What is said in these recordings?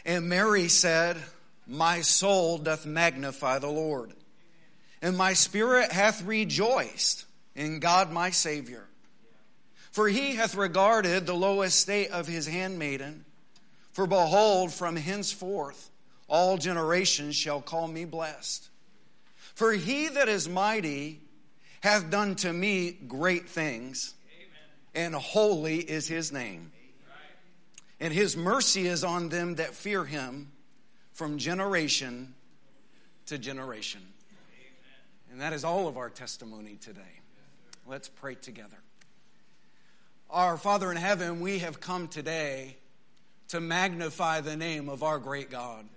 And Mary said, My soul doth magnify the Lord, and my spirit hath rejoiced in God my Savior. For he hath regarded the low estate of his handmaiden. For behold, from henceforth all generations shall call me blessed. For he that is mighty hath done to me great things, and holy is his name. And his mercy is on them that fear him from generation to generation. And that is all of our testimony today. Let's pray together. Our Father in heaven, we have come today to magnify the name of our great God.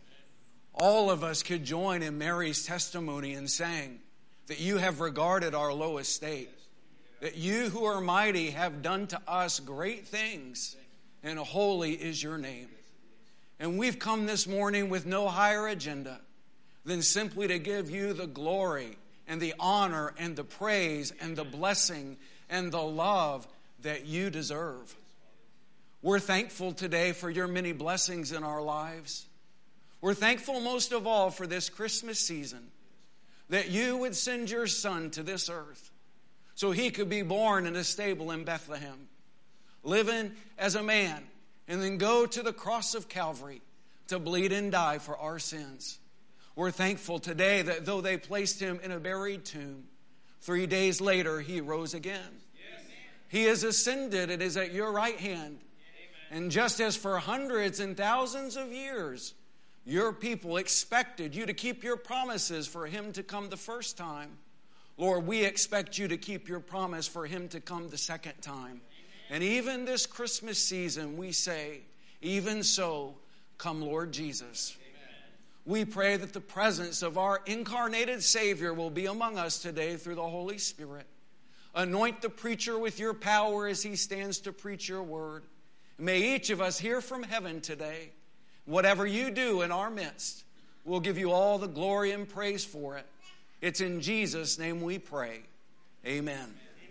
All of us could join in Mary's testimony in saying that you have regarded our low estate, that you who are mighty have done to us great things, and holy is your name. And we've come this morning with no higher agenda than simply to give you the glory and the honor and the praise and the blessing and the love that you deserve. We're thankful today for your many blessings in our lives. We're thankful most of all for this Christmas season, that you would send your Son to this earth so he could be born in a stable in Bethlehem, living as a man, and then go to the cross of Calvary to bleed and die for our sins. We're thankful today that though they placed him in a buried tomb, 3 days later he rose again. Yes. He is ascended. It is at your right hand. Amen. And just as for hundreds and thousands of years, your people expected you to keep your promises for him to come the first time, Lord, we expect you to keep your promise for him to come the second time. And even this Christmas season, we say, even so, come Lord Jesus. Amen. We pray that the presence of our incarnated Savior will be among us today through the Holy Spirit. Anoint the preacher with your power as he stands to preach your word. May each of us hear from heaven today. Whatever you do in our midst, we'll give you all the glory and praise for it. It's in Jesus' name we pray. Amen.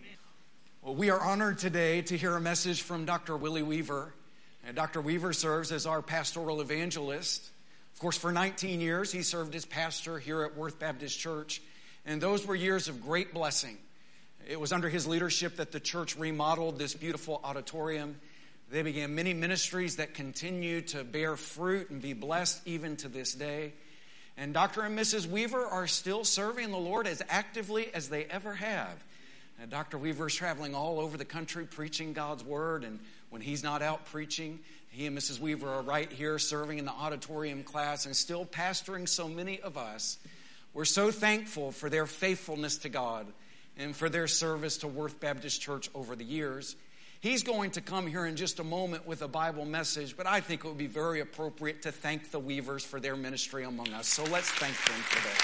Well, we are honored today to hear a message from Dr. Willie Weaver. And Dr. Weaver serves as our pastoral evangelist. Of course, for 19 years, he served as pastor here at Worth Baptist Church. And those were years of great blessing. It was under his leadership that the church remodeled this beautiful auditorium. They began many ministries that continue to bear fruit and be blessed even to this day. And Dr. and Mrs. Weaver are still serving the Lord as actively as they ever have. And Dr. Weaver is traveling all over the country preaching God's word. And when he's not out preaching, he and Mrs. Weaver are right here serving in the auditorium class and still pastoring so many of us. We're so thankful for their faithfulness to God and for their service to Worth Baptist Church over the years. He's going to come here in just a moment with a Bible message, but I think it would be very appropriate to thank the Weavers for their ministry among us. So let's thank them today.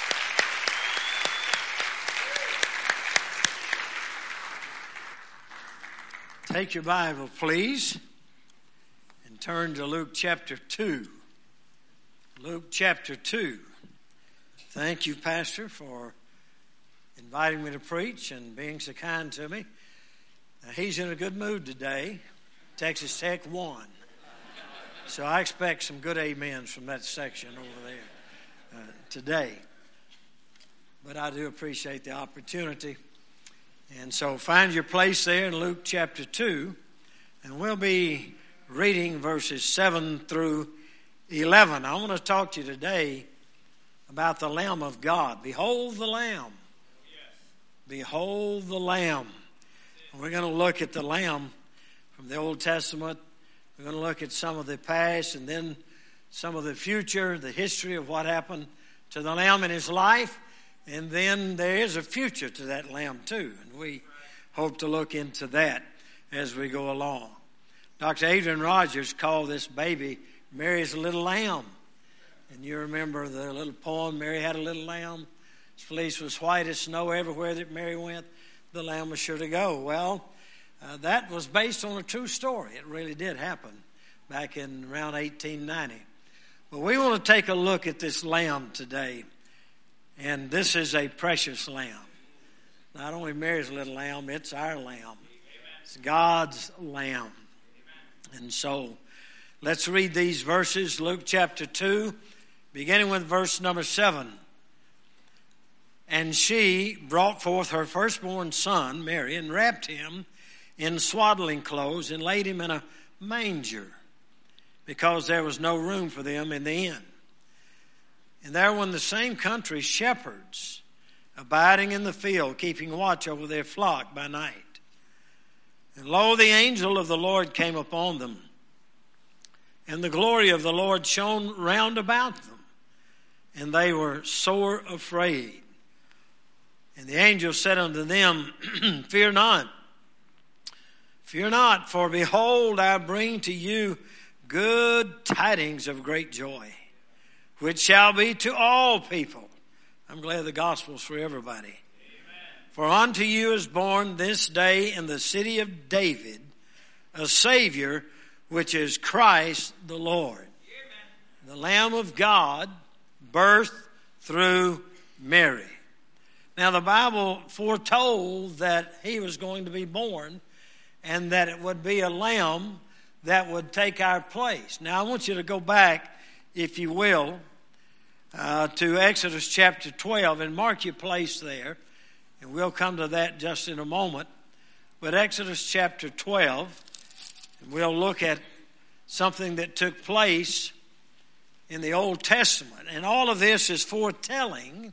Take your Bible, please, and turn to Luke chapter 2. Luke chapter 2. Thank you, Pastor, for inviting me to preach and being so kind to me. He's in a good mood today. Texas Tech won. So I expect some good amens from that section over there today. But I do appreciate the opportunity. And so find your place there in Luke chapter 2. And we'll be reading verses 7 through 11. I want to talk to you today about the Lamb of God. Behold the Lamb. Behold the Lamb. We're going to look at the Lamb from the Old Testament. We're going to look at some of the past and then some of the future, the history of what happened to the Lamb in his life. And then there is a future to that Lamb too. And we hope to look into that as we go along. Dr. Adrian Rogers called this baby Mary's Little Lamb. And you remember the little poem, Mary had a little lamb. His fleece was white as snow. Everywhere that Mary went, the lamb was sure to go. Well, that was based on a true story. It really did happen back in around 1890. But we want to take a look at this lamb today. And this is a precious lamb. Not only Mary's little lamb, it's our lamb. It's God's lamb. And so Let's read these verses. Luke chapter 2, beginning with verse number 7. And she brought forth her firstborn son, Mary, and wrapped him in swaddling clothes and laid him in a manger, because there was no room for them in the inn. And there were in the same country shepherds abiding in the field, keeping watch over their flock by night. And lo, the angel of the Lord came upon them, and the glory of the Lord shone round about them, and they were sore afraid. And the angel said unto them, Fear not, for behold, I bring to you good tidings of great joy, which shall be to all people. I'm glad the gospel's for everybody. Amen. For unto you is born this day in the city of David a Savior, which is Christ the Lord. Amen. The Lamb of God, birthed through Mary. Now the Bible foretold that he was going to be born and that it would be a lamb that would take our place. Now I want you to go back, if you will, to Exodus chapter 12 and mark your place there. And we'll come to that just in a moment. But Exodus chapter 12, and we'll look at something that took place in the Old Testament. And all of this is foretelling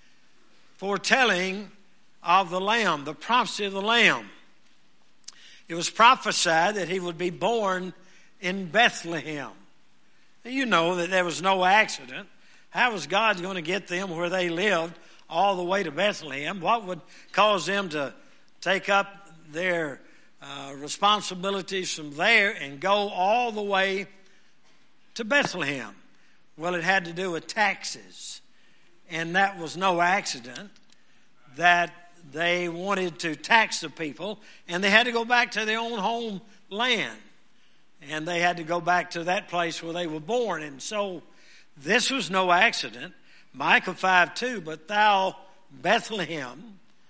of the Lamb, the prophecy of the Lamb. It was prophesied that he would be born in Bethlehem. You know that there was no accident. How was God going to get them where they lived all the way to Bethlehem? What would cause them to take up their responsibilities from there and go all the way to Bethlehem? Well, it had to do with taxes. And that was no accident that they wanted to tax the people, and they had to go back to their own homeland. And they had to go back to that place where they were born. And so this was no accident. Micah 5:2, but thou Bethlehem,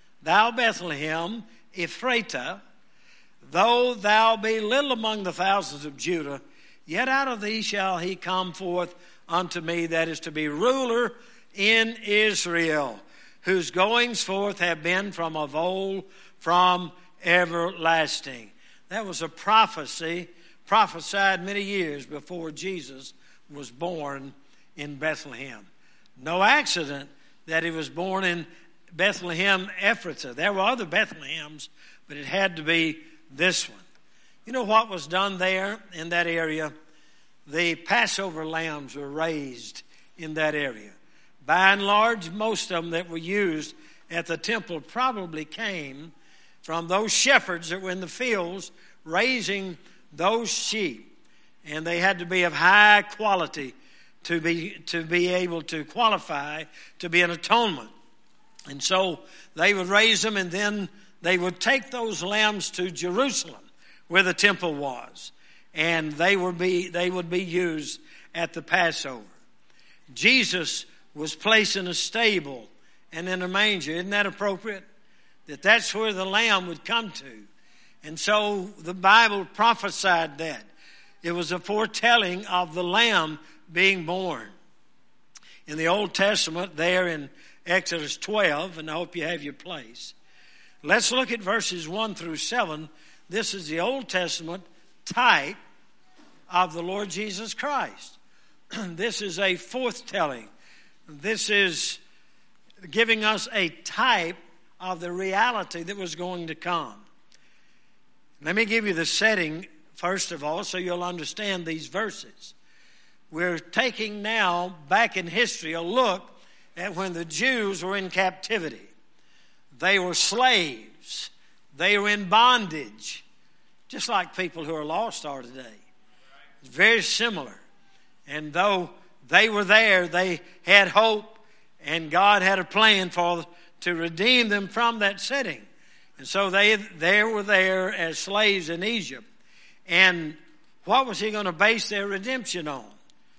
Ephratah, though thou be little among the thousands of Judah, yet out of thee shall he come forth unto me, that is to be ruler in Israel, whose goings forth have been from of old, from everlasting. That was a prophecy prophesied many years before Jesus was born in Bethlehem. No accident that he was born in Bethlehem Ephratah. There were other Bethlehems, but it had to be this one. You know what was done there in that area? The Passover lambs were raised in that area. By and large, most of them that were used at the temple probably came from those shepherds that were in the fields raising those sheep. And they had to be of high quality to be able to qualify to be an atonement. And so they would raise them, and then they would take those lambs to Jerusalem where the temple was. And they would be used at the Passover. Jesus was placed in a stable and in a manger. Isn't that appropriate? That's where the lamb would come to. And so the Bible prophesied that. It was a foretelling of the lamb being born. In the Old Testament, there in Exodus 12, and I hope you have your place. Let's look at verses 1 through 7. This is the Old Testament type of the Lord Jesus Christ. This is a foretelling. This is giving us a type of the reality that was going to come. Let me give you the setting, first of all, so you'll understand these verses. We're taking now, back in history, a look at when the Jews were in captivity. They were slaves. They were in bondage, just like people who are lost are today. It's very similar. And though they were there, they had hope, and God had a plan to redeem them from that setting. And so they were there as slaves in Egypt. And what was he going to base their redemption on?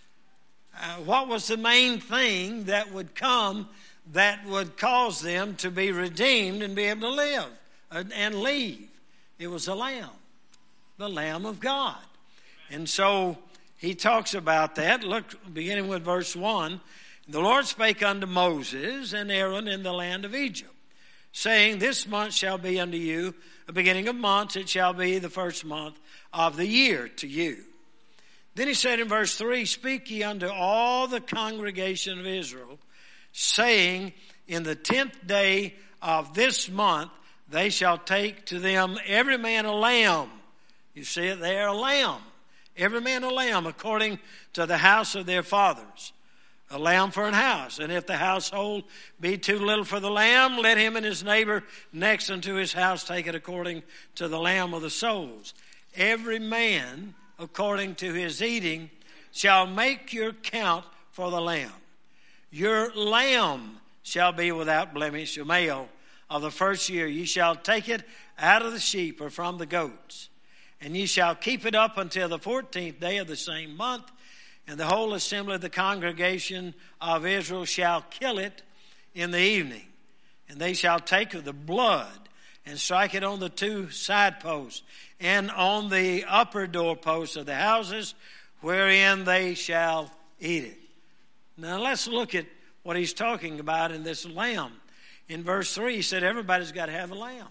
What was the main thing that would come that would cause them to be redeemed and be able to live and leave? It was the Lamb of God. And so he talks about that. Look, beginning with verse 1. The Lord spake unto Moses and Aaron in the land of Egypt, saying, This month shall be unto you the beginning of months. It shall be the first month of the year to you. Then he said in verse 3, Speak ye unto all the congregation of Israel, saying, In the 10th day of this month they shall take to them every man a lamb. You see it there, a lamb. Every man a lamb according to the house of their fathers. A lamb for an house. And if the household be too little for the lamb, let him and his neighbor next unto his house take it according to the lamb of the souls. Every man according to his eating shall make your count for the lamb. Your lamb shall be without blemish, your male of the first year. Ye shall take it out of the sheep or from the goats. And ye shall keep it up until the 14th day of the same month. And the whole assembly of the congregation of Israel shall kill it in the evening. And they shall take of the blood and strike it on the 2 side posts and on the upper doorposts of the houses wherein they shall eat it. Now let's look at what he's talking about in this lamb. In verse 3, he said everybody's got to have a lamb.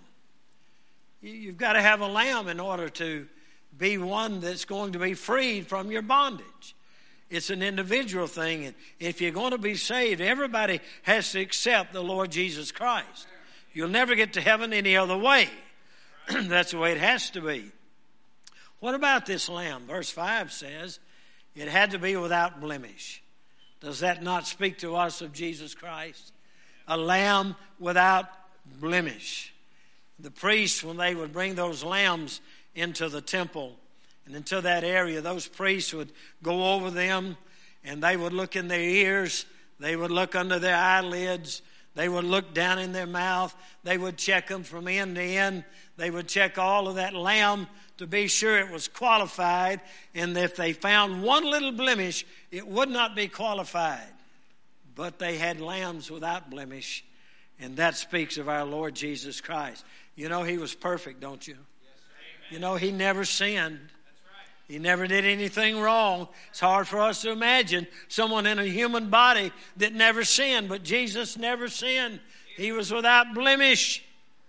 You've got to have a lamb in order to be one that's going to be freed from your bondage. It's an individual thing. And if you're going to be saved, everybody has to accept the Lord Jesus Christ. You'll never get to heaven any other way. That's the way it has to be. What about this lamb? Verse 5 says it had to be without blemish. Does that not speak to us of Jesus Christ? A lamb without blemish. The priests, when they would bring those lambs into the temple and into that area, those priests would go over them and they would look in their ears. They would look under their eyelids. They would look down in their mouth. They would check them from end to end. They would check all of that lamb to be sure it was qualified. And if they found one little blemish, it would not be qualified. But they had lambs without blemish. And that speaks of our Lord Jesus Christ. You know, he was perfect, don't you? Yes, you know, he never sinned. He never did anything wrong. It's hard for us to imagine someone in a human body that never sinned, but Jesus never sinned. He was without blemish.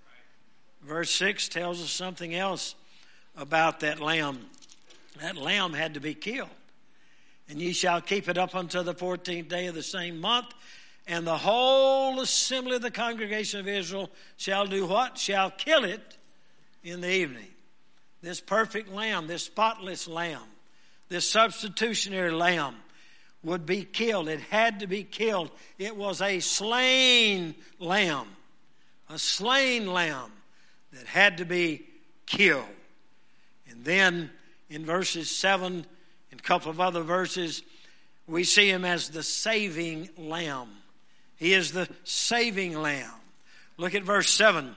Verse 6 tells us something else about that lamb. That lamb had to be killed. And ye shall keep it up until the 14th day of the same month. And the whole assembly of the congregation of Israel shall do what? Shall kill it in the evening. This perfect lamb, this spotless lamb, this substitutionary lamb would be killed. It had to be killed. It was a slain lamb. A slain lamb that had to be killed. And then in verses 7 and a couple of other verses, we see him as the saving lamb. He is the saving lamb. Look at verse 7.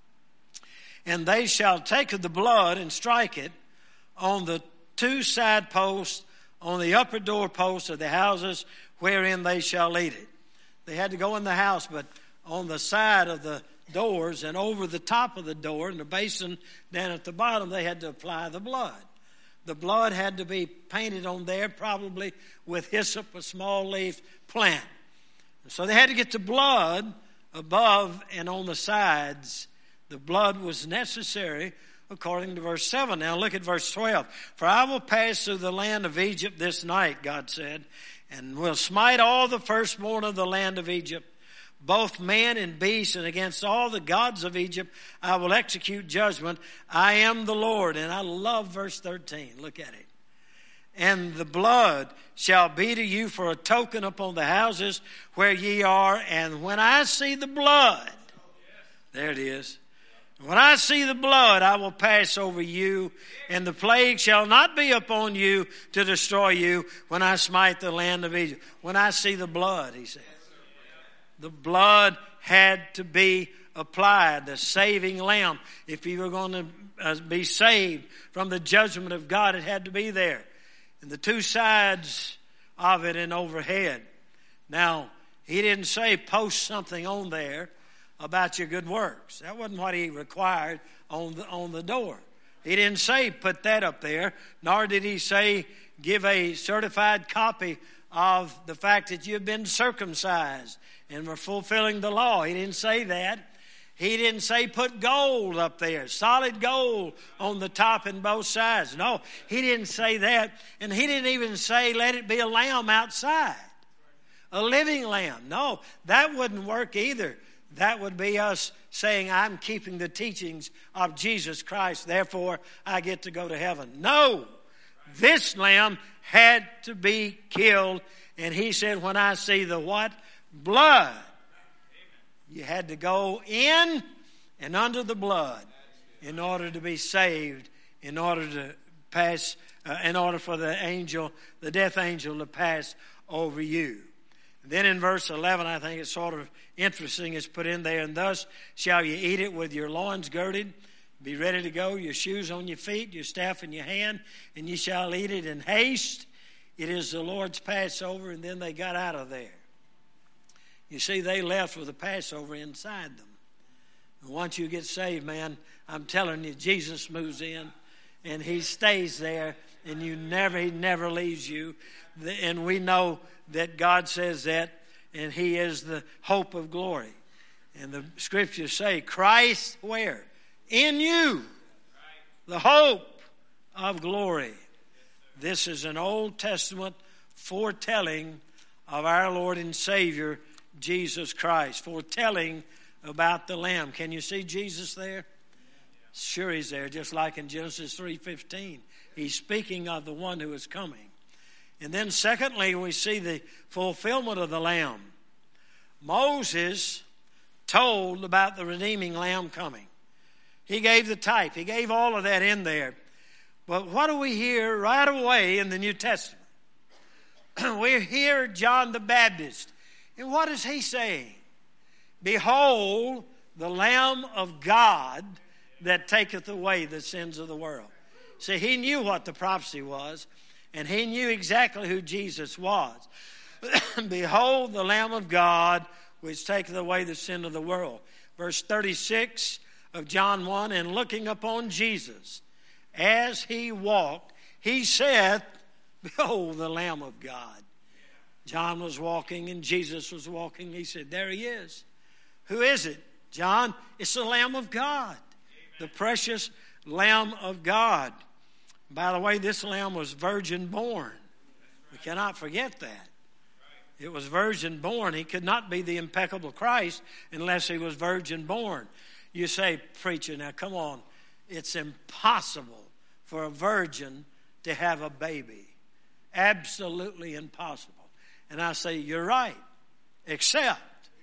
And they shall take of the blood and strike it on the 2 side posts, on the upper door posts of the houses wherein they shall eat it. They had to go in the house, but on the side of the doors and over the top of the door and the basin down at the bottom, they had to apply the blood. The blood had to be painted on there, probably with hyssop, a small leaf plant. So they had to get the blood above and on the sides. The blood was necessary according to verse 7. Now look at verse 12. For I will pass through the land of Egypt this night, God said, and will smite all the firstborn of the land of Egypt, both man and beast, and against all the gods of Egypt I will execute judgment. I am the Lord. And I love verse 13. Look at it. And the blood shall be to you for a token upon the houses where ye are. And when I see the blood, there it is. When I see the blood, I will pass over you, and the plague shall not be upon you to destroy you when I smite the land of Egypt. When I see the blood, he said. The blood had to be applied, the saving lamb. If you were going to be saved from the judgment of God, it had to be there. And the 2 sides of it and overhead. Now, he didn't say post something on there about your good works. That wasn't what he required on the door. He didn't say put that up there, nor did he say give a certified copy of the fact that you've been circumcised and were fulfilling the law. He didn't say that. He didn't say put gold up there, solid gold on the top and both sides. No, he didn't say that. And he didn't even say let it be a lamb outside, a living lamb. No, that wouldn't work either. That would be us saying, I'm keeping the teachings of Jesus Christ, therefore I get to go to heaven. No, this lamb had to be killed. And he said, when I see the what? Blood. You had to go in and under the blood in order to be saved, in order to pass, in order for the angel, the death angel, to pass over you. Then in verse 11, I think it's sort of interesting, it's put in there, and thus shall you eat it with your loins girded, be ready to go, your shoes on your feet, your staff in your hand, and you shall eat it in haste. It is the Lord's Passover. And then they got out of there. You see, they left with the Passover inside them. And once you get saved, man, I'm telling you, Jesus moves in and he stays there, and he never leaves you. And we know that God says that, and he is the hope of glory. And the scriptures say, Christ where? In you, the hope of glory. This is an Old Testament foretelling of our Lord and Savior, Jesus Christ, foretelling about the Lamb. Can you see Jesus there? Sure, he's there, just like in Genesis 3:15. He's speaking of the one who is coming. And then secondly, we see the fulfillment of the Lamb. Moses told about the redeeming Lamb coming. He gave the type. He gave all of that in there. But what do we hear right away in the New Testament? We hear John the Baptist. And what is he saying? Behold, the Lamb of God that taketh away the sins of the world. See, he knew what the prophecy was, and he knew exactly who Jesus was. Behold, the Lamb of God which taketh away the sin of the world. Verse 36 of John 1, and looking upon Jesus, as he walked, he said, behold, the Lamb of God. John was walking and Jesus was walking. He said, there he is. Who is it, John? It's the Lamb of God. The precious Lamb of God. By the way, this Lamb was virgin born. We cannot forget that. It was virgin born. He could not be the impeccable Christ unless he was virgin born. You say, preacher, now come on. It's impossible for a virgin to have a baby. Absolutely impossible. And I say, you're right. Except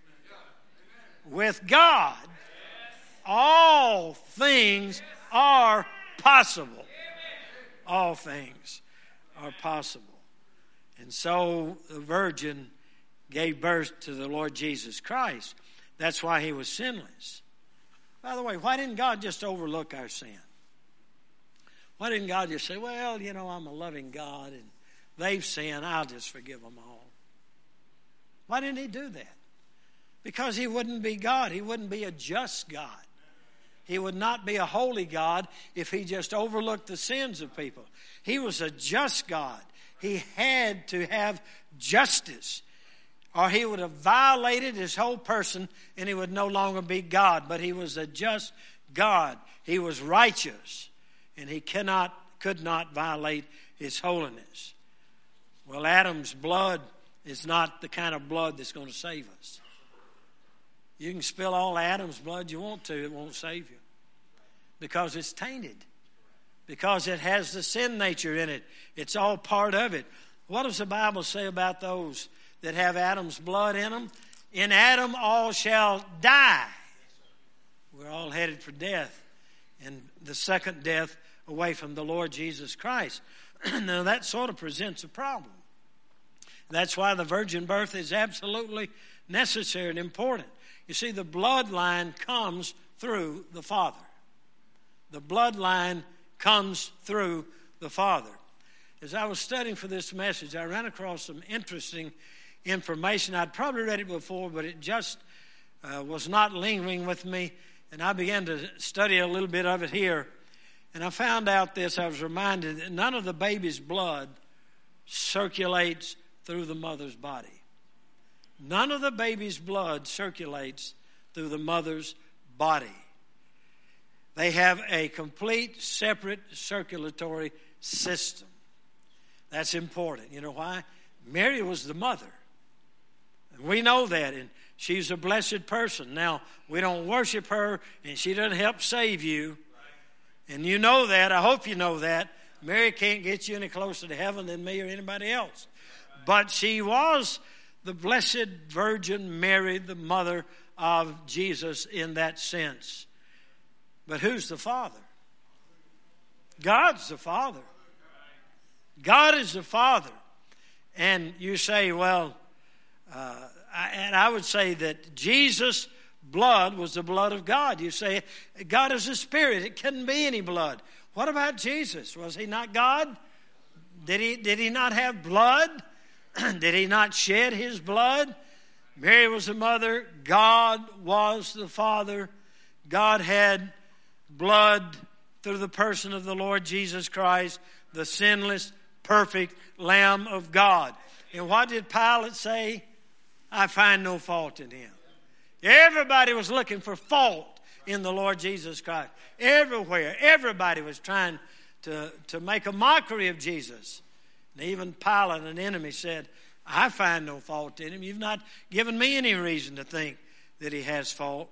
with God, all things are possible. All things are possible. And so the virgin gave birth to the Lord Jesus Christ. That's why he was sinless. By the way, why didn't God just overlook our sin? Why didn't God just say, well, you know, I'm a loving God and they've sinned, I'll just forgive them all? Why didn't he do that? Because he wouldn't be God. He wouldn't be a just God. He would not be a holy God if he just overlooked the sins of people. He was a just God. He had to have justice, or he would have violated his whole person and he would no longer be God. But he was a just God. He was righteous, and he could not violate his holiness. Well, Adam's blood is not the kind of blood that's going to save us. You can spill all Adam's blood you want to, it won't save you. Because it's tainted. Because it has the sin nature in it. It's all part of it. What does the Bible say about those that have Adam's blood in them? In Adam all shall die. We're all headed for death. And the second death away from the Lord Jesus Christ. Now that sort of presents a problem. That's why the virgin birth is absolutely necessary and important. You see, the bloodline comes through the Father. The bloodline comes through the Father. As I was studying for this message, I ran across some interesting information. I'd probably read it before, but it just was not lingering with me. And I began to study a little bit of it here. And I found out this. I was reminded that none of the baby's blood circulates through the mother's body. None of the baby's blood circulates through the mother's body. They have a complete separate circulatory system. That's important. You know why? Mary was the mother. And we know that, and she's a blessed person. Now, we don't worship her, and she doesn't help save you. And you know that. I hope you know that. Mary can't get you any closer to heaven than me or anybody else. But she was the Blessed Virgin Mary, the mother of Jesus in that sense. But who's the Father? God's the Father. God is the Father. And you say, well, I would say that Jesus' blood was the blood of God. You say, God is a spirit. It couldn't be any blood. What about Jesus? Was he not God? Did he not have blood? Did he not shed his blood? Mary was the mother. God was the Father. God had blood through the person of the Lord Jesus Christ, the sinless, perfect Lamb of God. And what did Pilate say? I find no fault in him. Everybody was looking for fault in the Lord Jesus Christ. Everywhere. Everybody was trying to make a mockery of Jesus. And even Pilate, an enemy, said, I find no fault in him. You've not given me any reason to think that he has fault.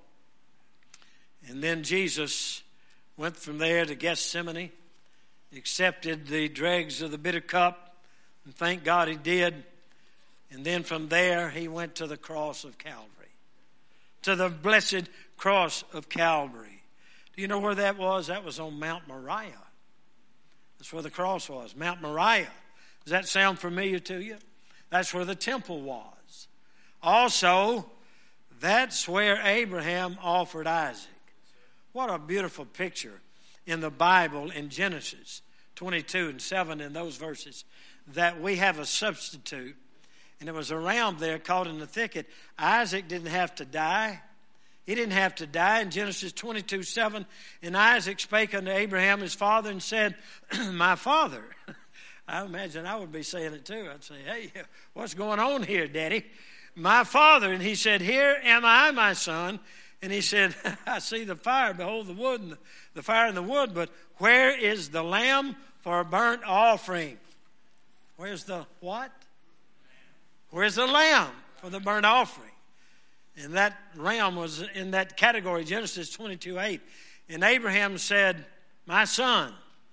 And then Jesus went from there to Gethsemane, accepted the dregs of the bitter cup, and thank God he did. And then from there, he went to the cross of Calvary, to the blessed cross of Calvary. Do you know where that was? That was on Mount Moriah. That's where the cross was, Mount Moriah. Does that sound familiar to you? That's where the temple was. Also, that's where Abraham offered Isaac. What a beautiful picture in the Bible in Genesis 22 and 7 in those verses, that we have a substitute. And it was around there, caught in the thicket. Isaac didn't have to die. He didn't have to die. In Genesis 22:7, and Isaac spake unto Abraham his father and said, my father. I imagine I would be saying it too. I'd say, hey, what's going on here, Daddy? My father. And he said, here am I, my son. And he said, I see the fire, behold the wood, and the fire and the wood, but where is the lamb for a burnt offering? Where's the what? Where's the lamb for the burnt offering? And that lamb was in that category, Genesis 22:8. And Abraham said, my son,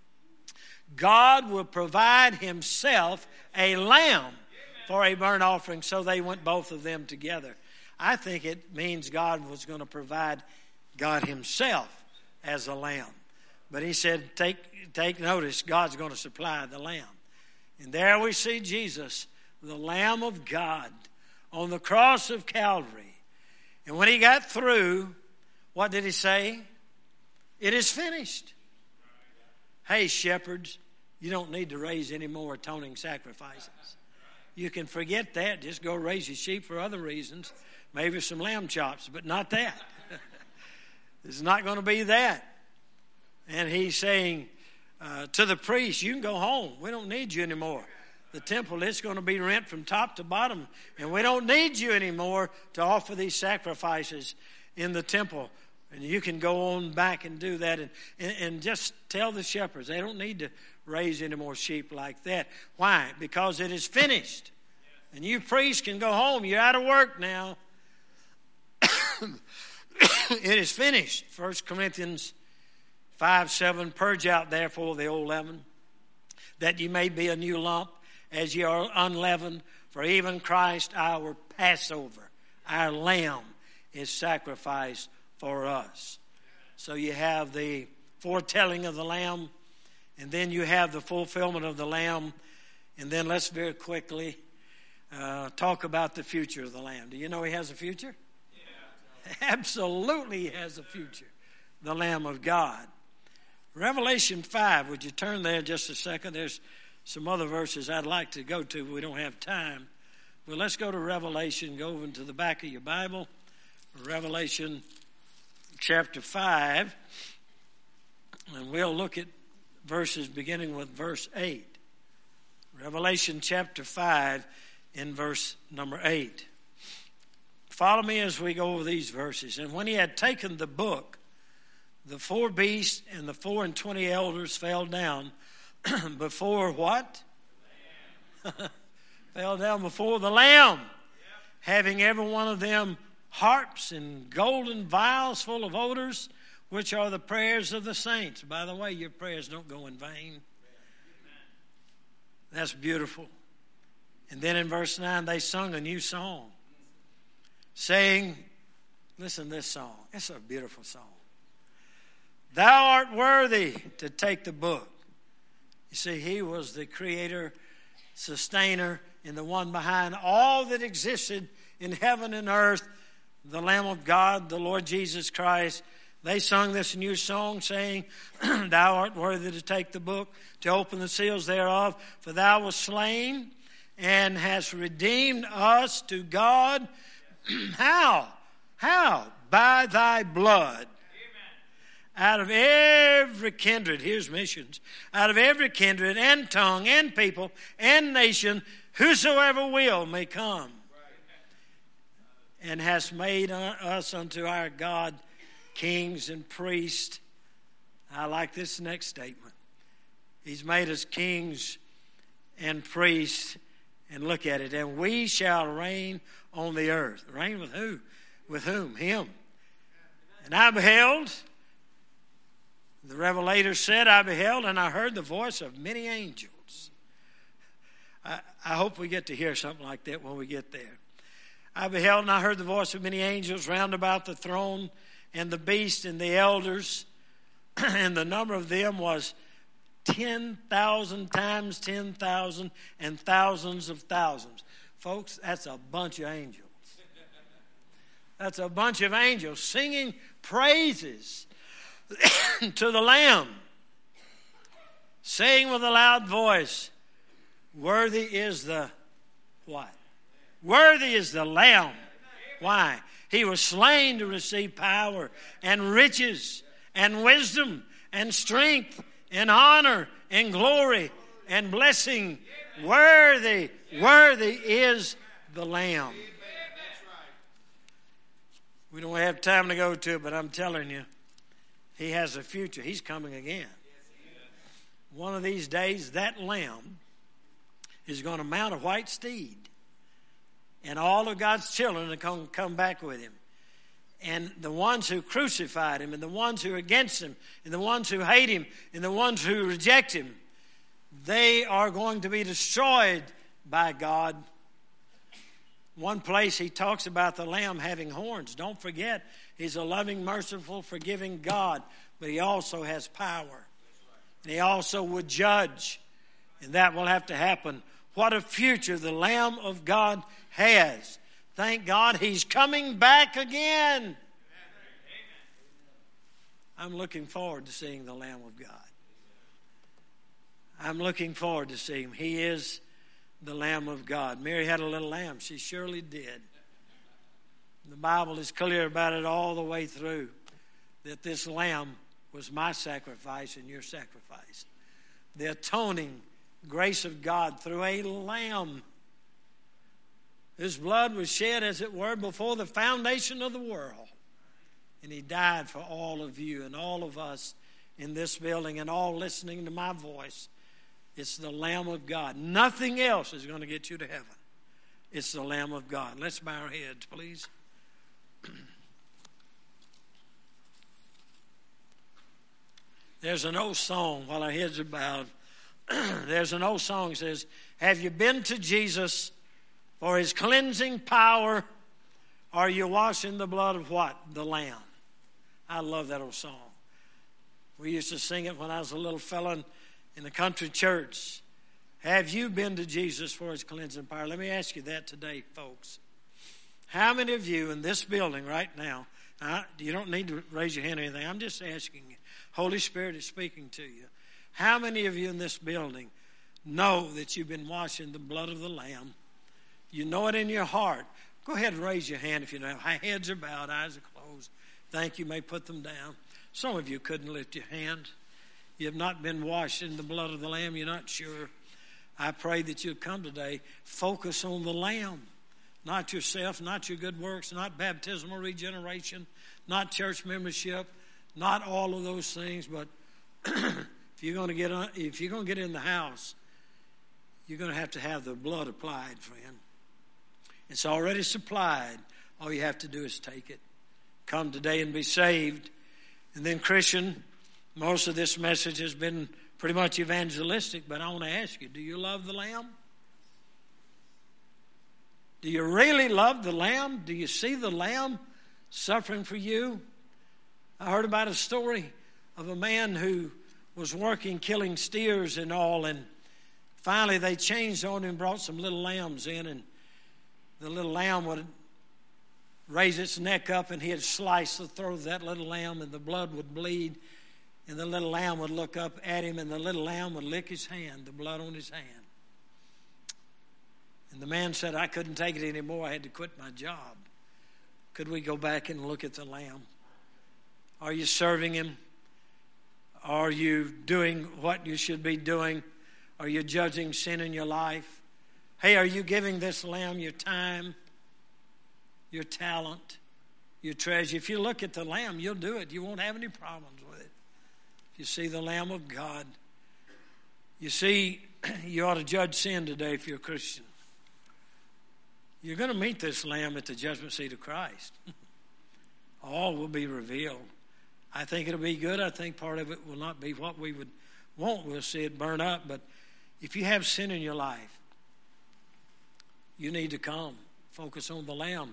God will provide himself a lamb for a burnt offering. So they went both of them together. I think it means God was going to provide God himself as a lamb. But he said, take notice, God's going to supply the lamb. And there we see Jesus, the Lamb of God, on the cross of Calvary. And when he got through, what did he say? It is finished. Hey, shepherds, you don't need to raise any more atoning sacrifices. You can forget that. Just go raise your sheep for other reasons. Maybe some lamb chops, but not that. It's not going to be that. And he's saying to the priest, you can go home. We don't need you anymore. The temple, it's going to be rent from top to bottom. And we don't need you anymore to offer these sacrifices in the temple. And you can go on back and do that. And just tell the shepherds, they don't need to raise any more sheep like that. Why? Because it is finished. And you priests can go home. You're out of work now. It is finished. 1 Corinthians 5:7, purge out therefore the old leaven, that ye may be a new lump, as ye are unleavened. For even Christ our Passover, our lamb, is sacrificed for us. So you have the foretelling of the lamb, and then you have the fulfillment of the lamb. And then let's very quickly talk about the future of the lamb. Do you know he has a future? Absolutely he has a future. The Lamb of God. Revelation 5, would you turn there just a second? There's some other verses I'd like to go to, but we don't have time. Well, let's go to Revelation. Go over to the back of your Bible. Revelation chapter 5. And we'll look at verses beginning with verse 8. Revelation chapter 5 in verse number 8. Follow me as we go over these verses. And when he had taken the book, the 4 beasts and the 24 elders fell down before what? Fell down before the Lamb, having every one of them harps and golden vials full of odors, which are the prayers of the saints. By the way, your prayers don't go in vain. That's beautiful. And then in verse 9, they sung a new song, saying, listen to this song. It's a beautiful song. Thou art worthy to take the book. You see, he was the creator, sustainer, and the one behind all that existed in heaven and earth, the Lamb of God, the Lord Jesus Christ. They sung this new song, saying, Thou art worthy to take the book, to open the seals thereof, for thou wast slain and hast redeemed us to God. How? How? By thy blood. Out of every kindred, here's missions, out of every kindred and tongue and people and nation, whosoever will may come. And hast made us unto our God kings and priests. I like this next statement. He's made us kings and priests. And look at it. And we shall reign on the earth. Reign with who? With whom? Him. And I beheld, the Revelator said, I beheld and I heard the voice of many angels. I hope we get to hear something like that when we get there. I beheld and I heard the voice of many angels round about the throne and the beast and the elders. And the number of them was 10,000 times 10,000 and thousands of thousands. Folks, that's a bunch of angels. That's a bunch of angels singing praises to the Lamb, saying with a loud voice, worthy is the what? Worthy is the Lamb. Why? He was slain to receive power and riches and wisdom and strength and honor and glory and blessing. Worthy is the Lamb. We don't have time to go to it, but I'm telling you, he has a future. He's coming again. One of these days, that Lamb is going to mount a white steed. And all of God's children are going to come back with him. And the ones who crucified him, and the ones who are against him, and the ones who hate him, and the ones who reject him, they are going to be destroyed by God. One place he talks about the Lamb having horns. Don't forget, he's a loving, merciful, forgiving God. But he also has power. And he also would judge. And that will have to happen. What a future the Lamb of God has. Thank God he's coming back again. I'm looking forward to seeing the Lamb of God. I'm looking forward to seeing him. He is the Lamb of God. Mary had a little lamb. She surely did. The Bible is clear about it all the way through, that this lamb was my sacrifice and your sacrifice. The atoning grace of God through a lamb. His blood was shed, as it were, before the foundation of the world. And he died for all of you and all of us in this building and all listening to my voice. It's the Lamb of God. Nothing else is going to get you to heaven. It's the Lamb of God. Let's bow our heads, please. There's an old song while our heads are bowed. There's an old song that says, have you been to Jesus for his cleansing power? Or are you washing the blood of what? The Lamb. I love that old song. We used to sing it when I was a little fella in the country church. Have you been to Jesus for his cleansing power? Let me ask you that today, folks. How many of you in this building right now, you don't need to raise your hand or anything, I'm just asking you. Holy Spirit is speaking to you. How many of you in this building know that you've been washed in the blood of the Lamb? You know it in your heart. Go ahead and raise your hand if you know. Heads are bowed, eyes are closed. Thank you. You may put them down. Some of you couldn't lift your hand. You have not been washed in the blood of the Lamb. You're not sure. I pray that you'll come today, focus on the Lamb, not yourself, not your good works, not baptismal regeneration, not church membership, not all of those things. But if you're going to get in the house, you're going to have the blood applied, friend. It's already supplied. All you have to do is take it. Come today and be saved. And then, Christian, most of this message has been pretty much evangelistic, but I want to ask you, do you love the Lamb? Do you really love the Lamb? Do you see the Lamb suffering for you? I heard about a story of a man who was working, killing steers and all, and finally they changed on him and brought some little lambs in, and the little lamb would raise its neck up, and he'd slice the throat of that little lamb, and the blood would bleed, and the little lamb would look up at him, and the little lamb would lick his hand, the blood on his hand. And the man said, I couldn't take it anymore. I had to quit my job. Could we go back and look at the Lamb? Are you serving him? Are you doing what you should be doing? Are you judging sin in your life? Hey, are you giving this Lamb your time, your talent, your treasure? If you look at the Lamb, you'll do it. You won't have any problems with it. If you see the Lamb of God, you see, you ought to judge sin today if you're a Christian. You're going to meet this Lamb at the judgment seat of Christ. All will be revealed. I think it'll be good. I think part of it will not be what we would want. We'll see it burn up. But if you have sin in your life, you need to come. Focus on the Lamb.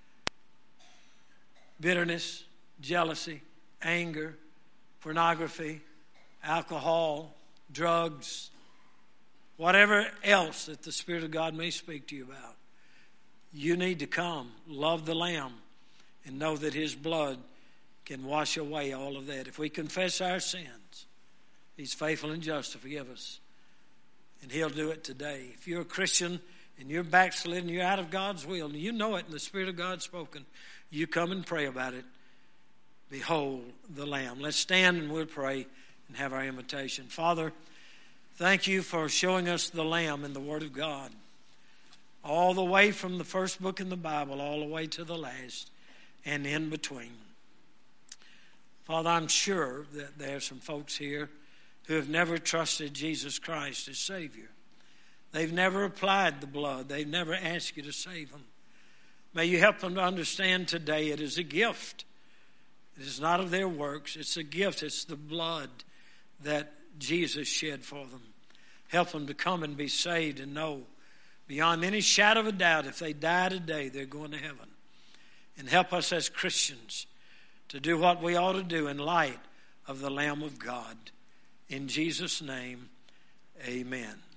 Bitterness, jealousy, anger, pornography, alcohol, drugs, whatever else that the Spirit of God may speak to you about. You need to come, love the Lamb, and know that his blood can wash away all of that. If we confess our sins, he's faithful and just to forgive us. And he'll do it today. If you're a Christian and you're backslidden, you're out of God's will, and you know it, and the Spirit of God's spoken, you come and pray about it. Behold the Lamb. Let's stand and we'll pray and have our invitation. Father, thank you for showing us the Lamb in the Word of God. All the way from the first book in the Bible, all the way to the last, and in between. Father, I'm sure that there are some folks here who have never trusted Jesus Christ as Savior. They've never applied the blood. They've never asked you to save them. May you help them to understand today it is a gift. It is not of their works. It's a gift. It's the blood that Jesus shed for them. Help them to come and be saved and know beyond any shadow of a doubt, if they die today, they're going to heaven. And help us as Christians to do what we ought to do in light of the Lamb of God. In Jesus' name, amen.